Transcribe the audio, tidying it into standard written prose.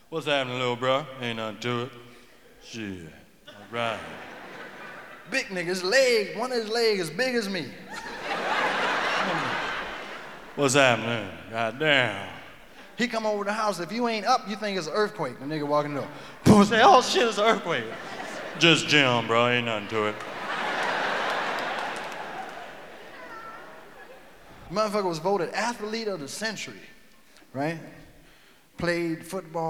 What's happening, little bro? Ain't nothing to it. Shit. All right. Big nigga's leg, one of his legs as big as me. What's happening? Goddamn. He come over the house. If you ain't up, you think it's an earthquake. The nigga walking the door. Boom, say, oh shit, it's an earthquake. Just Jim, bro. Ain't nothing to it. Motherfucker was voted athlete of the century, right? Played football.